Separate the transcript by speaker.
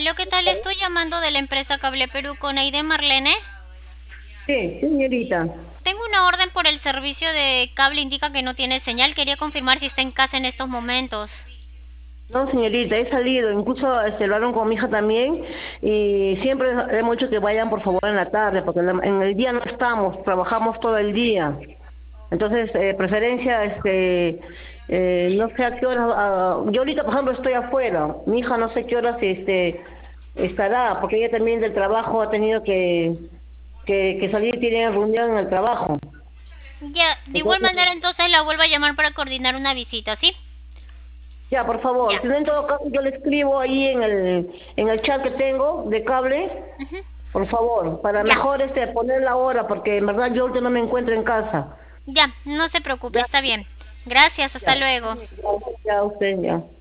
Speaker 1: Aló, ¿qué tal? Estoy llamando de la empresa Cable Perú con Aide Marlene.
Speaker 2: Sí, señorita.
Speaker 1: Tengo una orden por el servicio de cable, indica que no tiene señal. Quería confirmar si está en casa en estos momentos.
Speaker 2: No, señorita, he salido, incluso lo hablaron con mi hija también, y siempre hemos dicho que vayan por favor en la tarde, porque en el día no estamos, trabajamos todo el día. Entonces, preferencia, no sé a qué horas, yo ahorita, por ejemplo, estoy afuera, mi hija no sé qué horas estará, porque ella también del trabajo ha tenido que salir, tiene reunión en el trabajo.
Speaker 1: Ya, de igual
Speaker 2: Entonces,
Speaker 1: manera entonces la vuelvo a llamar para coordinar una visita, ¿sí?
Speaker 2: ya, por favor,
Speaker 1: Ya.
Speaker 2: si no, en todo caso yo le escribo ahí en el chat que tengo de cable,
Speaker 1: Ujú.
Speaker 2: por favor, para
Speaker 1: Ya,
Speaker 2: mejor poner la hora, porque en verdad yo ahorita no me encuentro en casa.
Speaker 1: ya, no se preocupe,
Speaker 2: Ya,
Speaker 1: está bien. Gracias, hasta
Speaker 2: ya,
Speaker 1: luego.
Speaker 2: ya usted, ya.